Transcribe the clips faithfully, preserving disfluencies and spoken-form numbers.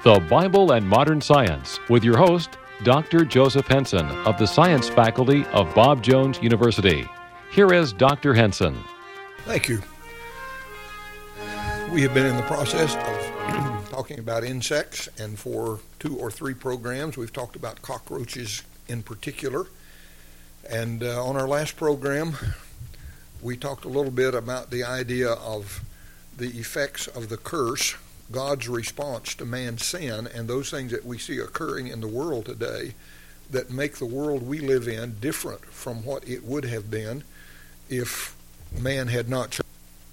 The Bible and Modern Science with your host, Doctor Joseph Henson of the Science Faculty of Bob Jones University. Here is Doctor Henson. Thank you. We have been in the process of talking about insects, and for two or three programs we've talked about cockroaches in particular. And uh, on our last program we talked a little bit about the idea of the effects of the curse, God's response to man's sin, and those things that we see occurring in the world today that make the world we live in different from what it would have been if man had not chosen.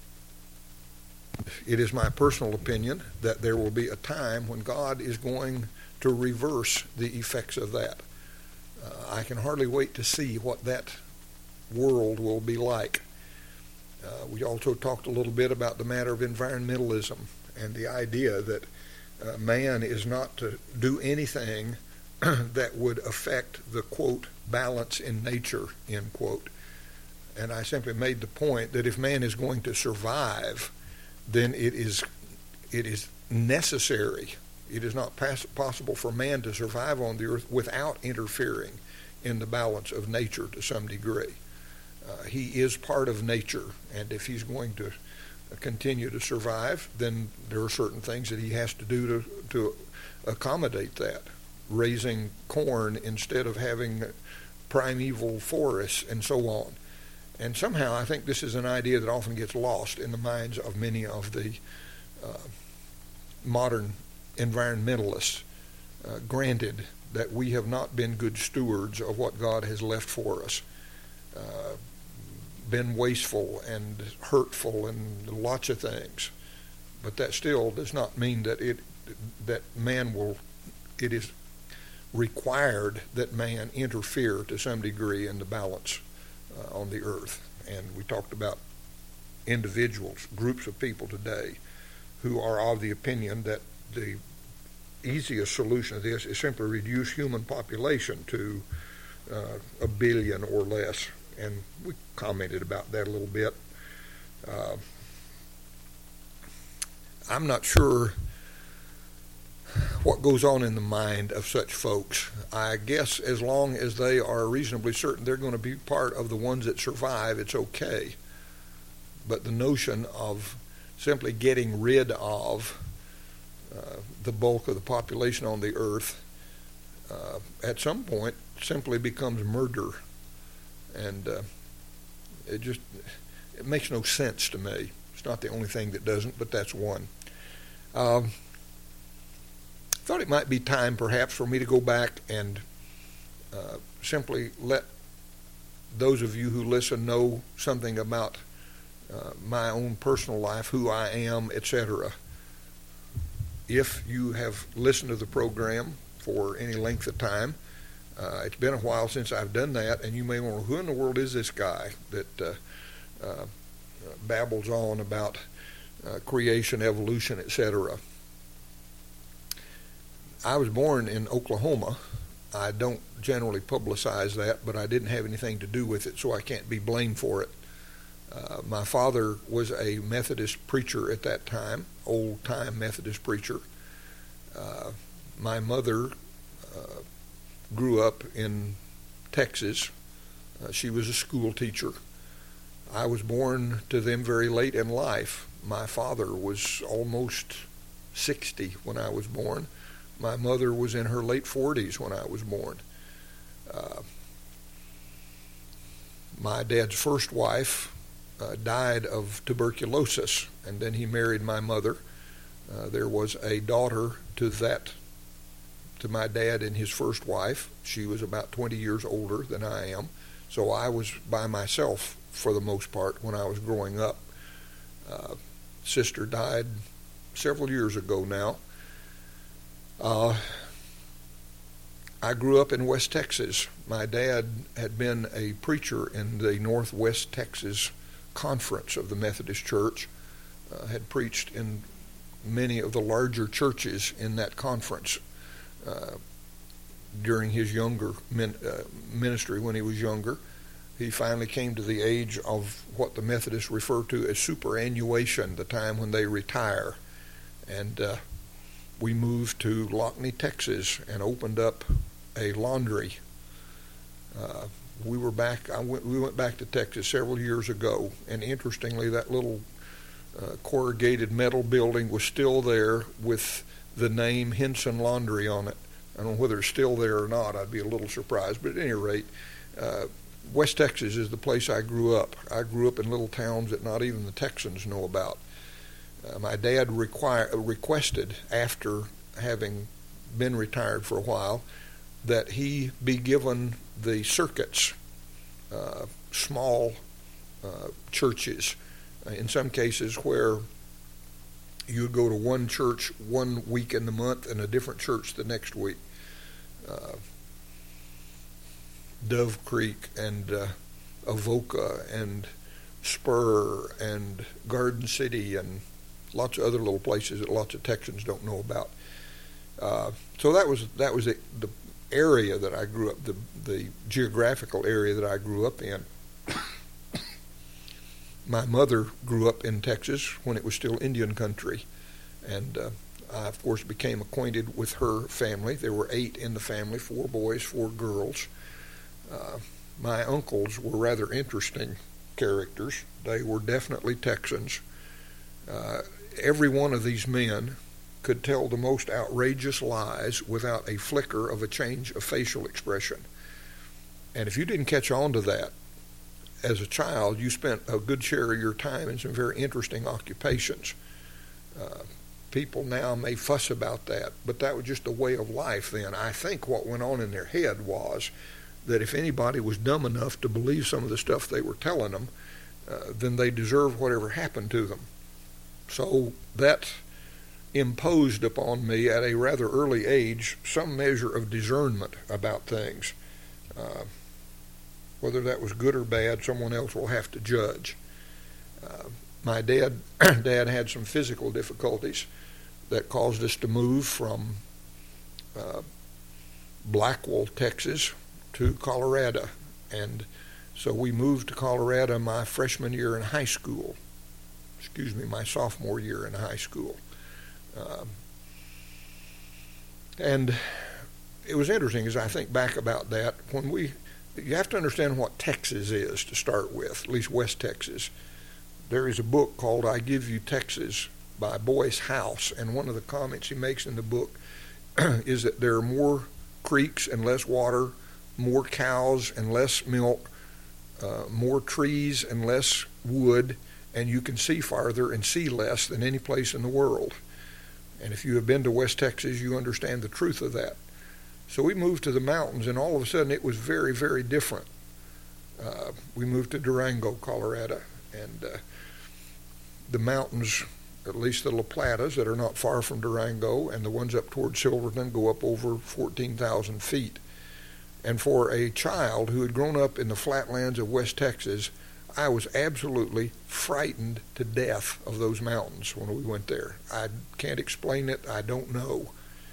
It is my personal opinion that there will be a time when God is going to reverse the effects of that. Uh, I can hardly wait to see what that world will be like. Uh, we also talked a little bit about the matter of environmentalism and the idea that uh, man is not to do anything that would affect the, quote, balance in nature, end quote. And I simply made the point that if man is going to survive, then it is it is necessary. It is not pass- possible for man to survive on the earth without interfering in the balance of nature to some degree. Uh, he is part of nature, and if he's going to continue to survive, then there are certain things that he has to do to, to accommodate that. Raising corn instead of having primeval forests and so on. And somehow I think this is an idea that often gets lost in the minds of many of the uh, modern environmentalists. Uh, granted that we have not been good stewards of what God has left for us. Uh, been wasteful and hurtful and lots of things. But that still does not mean that it that man will, it is required that man interfere to some degree in the balance Uh, on the earth. And we talked about individuals, groups of people today who are of the opinion that the easiest solution to this is simply reduce human population to uh, a billion or less. And we commented about that a little bit. Uh, I'm not sure what goes on in the mind of such folks. I guess as long as they are reasonably certain they're going to be part of the ones that survive, it's okay. But the notion of simply getting rid of uh, the bulk of the population on the earth uh, at some point simply becomes murder. And uh, it just it makes no sense to me. It's not the only thing that doesn't, but that's one. Um, thought it might be time perhaps for me to go back and uh, simply let those of you who listen know something about uh, my own personal life, who I am, et cetera. If you have listened to the program for any length of time, uh, it's been a while since I've done that, and you may wonder, who in the world is this guy that uh, uh, babbles on about uh, creation, evolution, et cetera. I was born in Oklahoma. I don't generally publicize that, but I didn't have anything to do with it, so I can't be blamed for it. Uh, my father was a Methodist preacher at that time, old-time Methodist preacher. Uh, my mother uh, grew up in Texas. Uh, she was a school teacher. I was born to them very late in life. My father was almost sixty when I was born. My mother was in her late forties when I was born. Uh, my dad's first wife uh, died of tuberculosis, and then he married my mother. Uh, there was a daughter to that, to my dad and his first wife. She was about twenty years older than I am, so I was by myself for the most part when I was growing up. Uh, sister died several years ago now. Uh, I grew up in West Texas. My dad had been a preacher in the Northwest Texas Conference of the Methodist Church, uh, had preached in many of the larger churches in that conference uh, during his younger min, uh, ministry when he was younger. He finally came to the age of what the Methodists refer to as superannuation, the time when they retire. And uh, we moved to Lockney, Texas, and opened up a laundry. Uh, we were back. I went. We went back to Texas several years ago, and interestingly, that little uh, corrugated metal building was still there with the name Henson Laundry on it. I don't know whether it's still there or not. I'd be a little surprised, but at any rate, uh, West Texas is the place I grew up. I grew up in little towns that not even the Texans know about. Uh, my dad require, requested, after having been retired for a while, that he be given the circuits, uh, small uh, churches, uh, in some cases where you would go to one church one week in the month and a different church the next week. Uh, Dove Creek and uh, Avoca and Spur and Garden City and lots of other little places that lots of Texans don't know about. Uh, so that was that was the, the area that I grew up, the the geographical area that I grew up in. My mother grew up in Texas when it was still Indian country, and uh, I, of course, became acquainted with her family. There were eight in the family, four boys, four girls. Uh, my uncles were rather interesting characters. They were definitely Texans. Uh, every one of these men could tell the most outrageous lies without a flicker of a change of facial expression. And if you didn't catch on to that, as a child, you spent a good share of your time in some very interesting occupations. Uh, people now may fuss about that, but that was just a way of life then. I think what went on in their head was that if anybody was dumb enough to believe some of the stuff they were telling them, uh, then they deserved whatever happened to them. So that imposed upon me at a rather early age some measure of discernment about things. Uh, whether that was good or bad, someone else will have to judge. Uh, my dad, dad had some physical difficulties that caused us to move from uh, Blackwell, Texas, to Colorado. And so we moved to Colorado my freshman year in high school. Excuse me, my sophomore year in high school. Um, and it was interesting as I think back about that. When we, you have to understand what Texas is to start with, at least West Texas. There is a book called I Give You Texas by Boyce House, and one of the comments he makes in the book is that there are more creeks and less water, more cows and less milk, uh, more trees and less wood, and you can see farther and see less than any place in the world. And if you have been to West Texas, you understand the truth of that. So we moved to the mountains, and all of a sudden it was very, very different. Uh, we moved to Durango, Colorado, and uh, the mountains, at least the La Platas that are not far from Durango, and the ones up toward Silverton go up over fourteen thousand feet. And for a child who had grown up in the flatlands of West Texas, I was absolutely frightened to death of those mountains when we went there. I can't explain it. I don't know.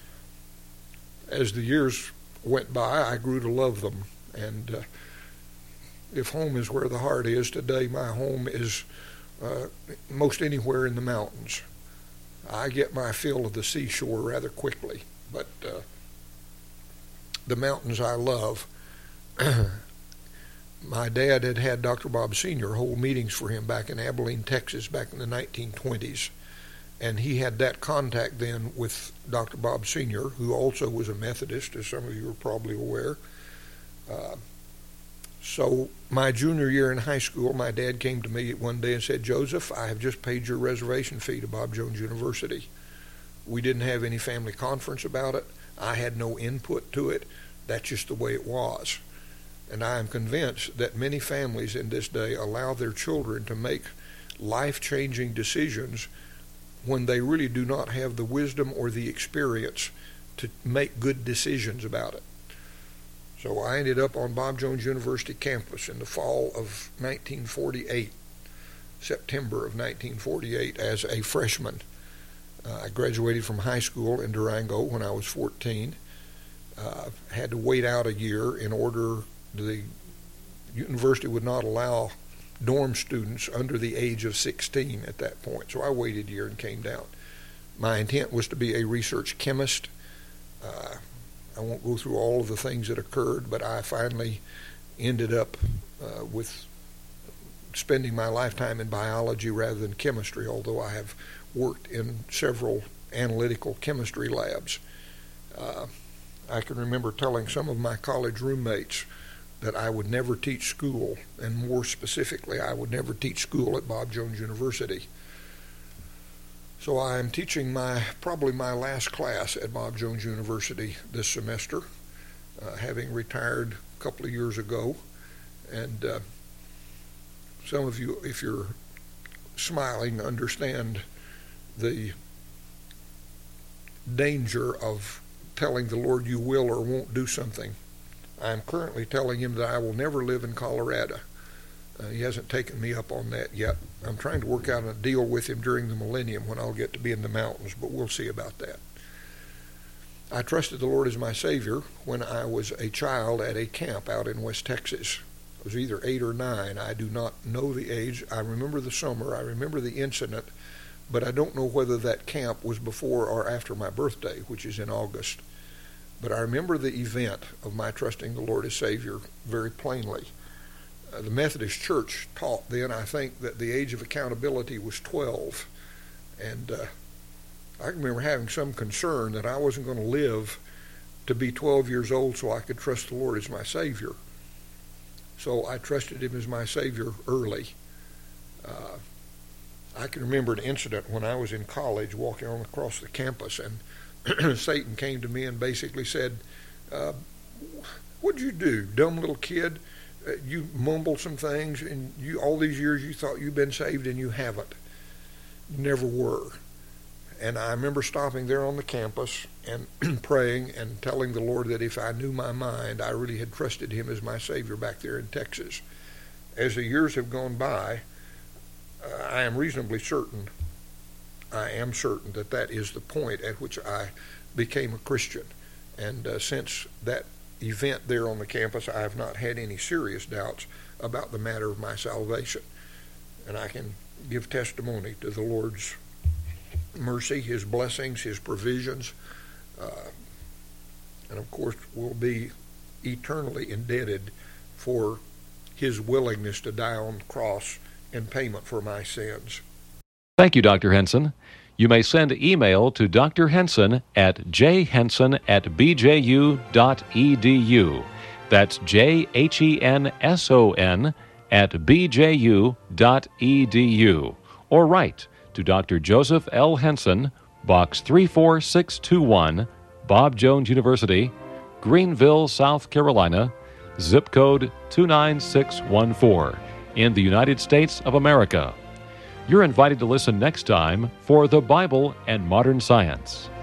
As the years went by, I grew to love them. And uh, if home is where the heart is today, my home is uh, most anywhere in the mountains. I get my fill of the seashore rather quickly, but uh, the mountains I love. My dad had had Doctor Bob Senior hold meetings for him back in Abilene, Texas, back in the nineteen twenties. And he had that contact then with Doctor Bob Senior, who also was a Methodist, as some of you are probably aware. Uh, so my junior year in high school, my dad came to me one day and said, "Joseph, I have just paid your reservation fee to Bob Jones University." We didn't have any family conference about it. I had no input to it. That's just the way it was. And I am convinced that many families in this day allow their children to make life-changing decisions when they really do not have the wisdom or the experience to make good decisions about it. So I ended up on Bob Jones University campus in the fall of nineteen forty-eight, September of nineteen forty-eight, as a freshman. Uh, I graduated from high school in Durango when I was fourteen. Uh, had to wait out a year in order, the university would not allow dorm students under the age of sixteen at that point. So I waited a year and came down. My intent was to be a research chemist. Uh, I won't go through all of the things that occurred, but I finally ended up uh, with spending my lifetime in biology rather than chemistry, although I have worked in several analytical chemistry labs. Uh, I can remember telling some of my college roommates that I would never teach school, and more specifically, I would never teach school at Bob Jones University. So I am teaching my probably my last class at Bob Jones University this semester, uh, having retired a couple of years ago. And uh, some of you, if you're smiling, understand the danger of telling the Lord you will or won't do something. I'm currently telling him that I will never live in Colorado. Uh, he hasn't taken me up on that yet. I'm trying to work out a deal with him during the millennium when I'll get to be in the mountains, but we'll see about that. I trusted the Lord as my Savior when I was a child at a camp out in West Texas. I was either eight or nine. I do not know the age. I remember the summer. I remember the incident, but I don't know whether that camp was before or after my birthday, which is in August. But I remember the event of my trusting the Lord as Savior very plainly. Uh, the Methodist Church taught then, I think, that the age of accountability was twelve. And uh, I remember having some concern that I wasn't going to live to be twelve years old so I could trust the Lord as my Savior. So I trusted him as my Savior early. Uh, I can remember an incident when I was in college walking on across the campus, and Satan came to me and basically said, uh, what'd you do, dumb little kid? Uh, you mumbled some things, and you all these years you thought you'd been saved, and you haven't. You never were. And I remember stopping there on the campus and praying and telling the Lord that if I knew my mind, I really had trusted him as my Savior back there in Texas. As the years have gone by, uh, I am reasonably certain, I am certain that that is the point at which I became a Christian. And uh, since that event there on the campus, I have not had any serious doubts about the matter of my salvation. And I can give testimony to the Lord's mercy, his blessings, his provisions, uh, and of course will be eternally indebted for his willingness to die on the cross in payment for my sins. Thank you, Doctor Henson. You may send email to Doctor Henson at j henson at b j u dot e d u. That's J H E N S O N at b j u dot e d u. Or write to Doctor Joseph L. Henson, Box three four six two one, Bob Jones University, Greenville, South Carolina, zip code two nine six one four, in the United States of America. You're invited to listen next time for The Bible and Modern Science.